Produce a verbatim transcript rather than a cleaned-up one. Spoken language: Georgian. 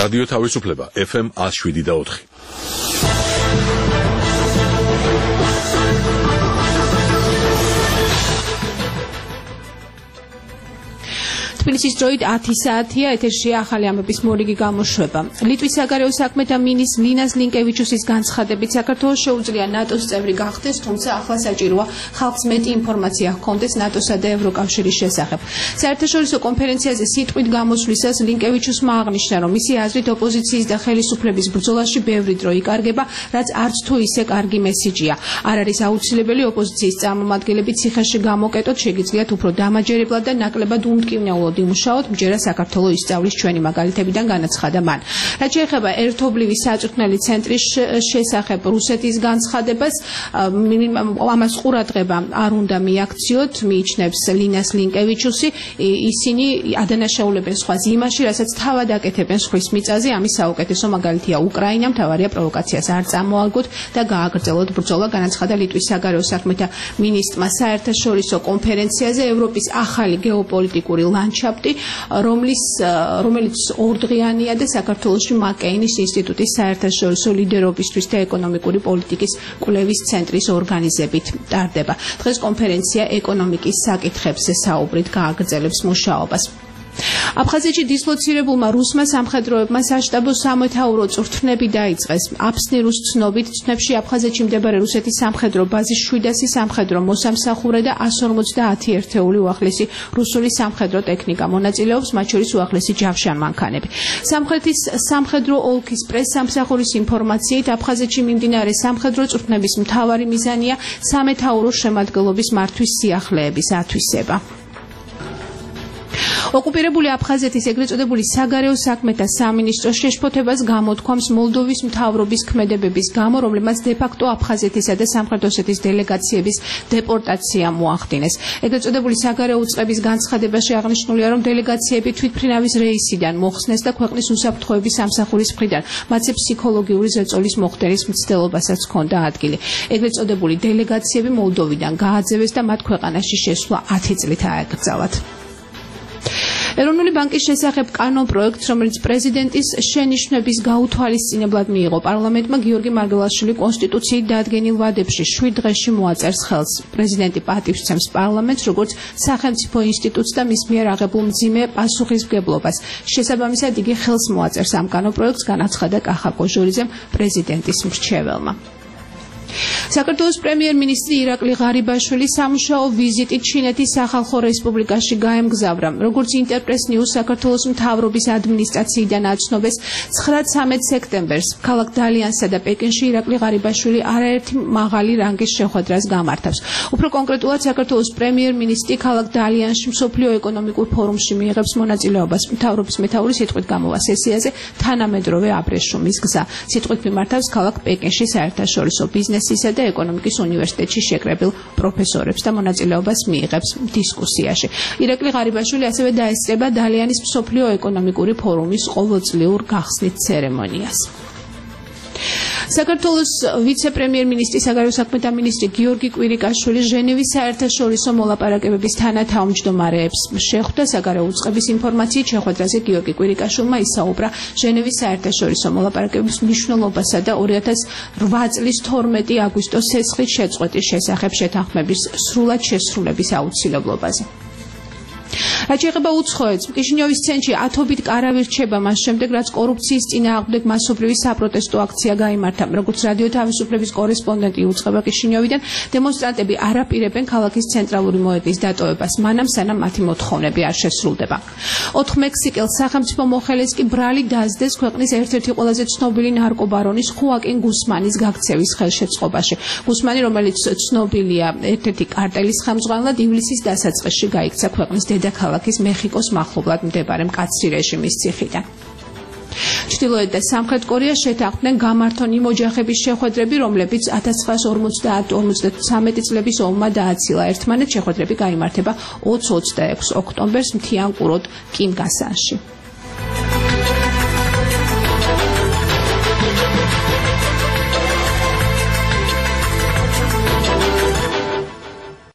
რადიო თავისუფლება F M one oh seven და four. თბილისის დროით ათი საათია, ეთერშია ახალი ამბების მორიგი გამოშვება. ლიტვის საგარეო საქმეთა მინისტრ ლინას ლინკევიჩუსის განცხადებით საქართველოს შეუძლია ნატოს წევრი გახდეს, თუმცა ახლა საჭიროა ხალხს მეტი ინფორმაცია ჰქონდეს ნატოსა და ევროკავშირის შესახებ. საერთაშორისო კონფერენციაზე სიტყვით გამოსვლისას ლინკევიჩუსმა აღნიშნა, რომ მისი აზრით ოპოზიციის და ხელისუფლების ბრძოლაში ბევრი დრო იკარგება, რაც არც თუ ისე კარგი მესიჯია. არ არის აუცილებელი ოპოზიციის წარმომადგენლები ციხეში გამოკეტოთ, შეგიძლიათ უფრო დამაჯერებლად და ნაკლებად უმტკივნეულოდ იმუშაოთ, მჯერა საქართველოს ისწავლის ჩვენი მაგალითებიდან განაცხადა მან. რაც შეეხება ერთობლივი საწვრთნელი ცენტრის შესახებ რუსეთის განცხადებას, ამას ყურადღება არ უნდა მიაქციოთ, მიიჩნევს ლინას ლინკევიჩუსი, ისინი ადანაშაულებენ სხვას იმაში, რასაც თავად აკეთებენ სხვის მიწაზე, ამის საუკეთესო მაგალითია უკრაინა, მთავარია პროვოკაციას არ წამოაგოთ და გააგრძელოთ ბრძოლა, განაცხადა ლიტვის საგარეო საქმეთა მინისტრმა საერთაშორისო კონფერენციაზე ევროპის ახალი გეოპოლიტიკური ლანდშაფტი, რომლის რომელიც ორდღიანია და საქართველოში მაკეინის ინსტიტუტის საერთაშორისო ლიდერობისთვის და ეკონომიკური პოლიტიკის კვლევის ცენტრის ორგანიზებით ტარდება. დღეს კონფერენცია ეკონომიკის საკითხებზე საუბრით გააგრძელებს მუშაობას. აფხაზეთში დისლოცირებულმა რუსმა სამხედროებმა საშტაბო სამეთაურო წვრთნები დაიწყეს. აფსნირუს ცნობით, წვრთნებში აფხაზეთში მდებარე რუსეთის სამხედრო ბაზის შვიდასი სამხედრო მოსამსახურე და one forty ერთეული უახლესი რუსული სამხედრო ტექნიკა მონაწილეობს, მათ შორის უახლესი ჯავშან მანქანები. სამხრეთის სამხედრო ოლქის პრესსამსახურის ინფორმაციით, აფხაზეთში მიმდინარე სამხედრო წვრთნების მთავარი მიზანია სამეთაურო შემადგენლობის მართვის სიახლეების ათვისება. ოკუპირებული აფხაზეთის ეგრეთ წოდებული საგარეო საქმეთა სამინისტროს შეშფოთებას გამოთქვამს მოლდოვის მთავრობის ქმედებების გამო, რომლებმაც დე-ფაქტო აფხაზეთისა და სამხრეთ ოსეთის დელეგაციების დეპორტაცია მოახდინეს. ეგრეთ წოდებული საგარეო უწყების განცხადებაში აღნიშნულია, რომ დელეგაციები თვითმფრინავის რეისიდან მოხსნეს და ქვეყნის უსაფრთხოების სამსახურის მხრიდან მათზე ფსიქოლოგიური ზეწოლის მოხდენის მცდელობასაც ჰქონდა ადგილი. ეგრეთ წოდებული დელეგაციები მოლდოვიდან გააძევეს და მათ ქვეყანაში შესვლა ათი წლით აეკრძალათ. ეროვნული ბანკის შესახებ კანონპროექტს, რომელიც პრეზიდენტის შენიშვნების გაუთვალისწინებლად მიიღო პარლამენტმა, გიორგი მარგველაშვილი კონსტიტუციით დადგენილ ვადებში შვიდ დღეში მოაწერს ხელს. პრეზიდენტი პატივს სცემს პარლამენტს, როგორც სახელმწიფო ინსტიტუტს და მის მიერ აღებულ მძიმე პასუხისმგებლობას. შესაბამისად, იგი ხელს მოაწერს ამ კანონპროექტს, განაცხადა კახა კოჟორიძემ, პრეზიდენტის მრჩეველმა. საქართველოს პრემიერ-მინისტრი ირაკლი ღარიბაშვილი სამუშაო ვიზიტით ჩინეთის სახალხო რესპუბლიკაში გაემგზავრა. როგორც ინტერპრეს ნიუს საქართველოს მთავრობის ადმინისტრაციიდან აცნობეს, ცხრა-ცამეტ სექტემბერს ქალაქ დალიანსა და პეკინში ირაკლი ღარიბაშვილი არაერთი მაღალი რანგის შეხვედრას გამართავს. უფრო კონკრეტულად, საქართველოს პრემიერ-მინისტრი ქალაქ დალიანსში მსოფლიო ეკონომიკურ ფორუმში მიიღებს მონაწილეობას. მთავრობის მეთაური სიტყვით გამოვა სესიაზე თანამედროვე აბრეშუმის გზა. სიტყვით მიმართავს ქალაქ პეკინში საერთაშორისო ბიზნესისა და ეკონომიკის უნივერსიტეტში შეკრებილ პროფესორებს და მონაწილეობას მიიღებს დისკუსიაში. ირაკლი ღარიბაშვილი ასევე დაესწრება დალიანის მსოფლიო ეკონომიკური ფორუმის ყოველწლიურ გახსნით ცერემონიას. საქართველოს ვიცე-პრემიერ-მინისტრი საგარეო საქმეთა მინისტრი გიორგი კვირიკაშვილი ჟენევის საერთაშორისო მოლაპარაკებების თანათავმჯდომარეებს შეხვდა. საგარეო უწყების ინფორმაციით, შეხვედრაზე გიორგი კვირიკაშვილმა ისაუბრა ჟენევის საერთაშორისო მოლაპარაკებების მნიშვნელობასა და ორი ათას რვა წლის თორმეტი აგვისტოს ცეცხლით შეწყვეტის შესახებ შეთანხმების სრულად შესრულების აუცილებლობაზე. რაც შეეხება უცხოეთს, კიშინიოვის ცენტრში ათობით კარავი რჩება მას შემდეგ, რაც კორუფციის წინააღმდეგ მასობრივი საპროტესტო აქცია გაიმართა. როგორც რადიო თავისუფლების კორესპონდენტი უწყება კიშინიოვიდან, დემონსტრანტები არ აპირებენ ქალაქის ცენტრალური მოედნის დატოვებას, მანამ სანამ მათი მოთხოვნები არ შესრულდება. ოთხ მექსიკელ სახელმწიფო მოხელეს კი ბრალი დასდეს ქვეყნის ერთ-ერთი ყველაზე ცნობილი ნარკობარონის ხუაკინ გუსმანის გაქცევის ხელშეწყობაში. გუსმანი, რომელიც ცნობილია ერთ-ერთი კარტელის ხელმძღვანელად, ივლისის დასაწყისში გაიქცა ქვეყნის დედაქალაქის მეხიკოს მახლობლად მდებარე მკაცრი რეჟიმის ციხიდან. ჩრდილოეთ და სამხრეთ კორეას შეთანხმდნენ გამართონი ოჯახების შეხვედრები, რომლებიც ათას ცხრაასი ორმოცდაათი ორმოცდათვრამეტი წლების ომმა დააცილა ერთმანეთს. შეხვედრები გაიმართება ოცი ოცდაექვსი ოქტომბერს მთიან ყუროდ კიმგასანში.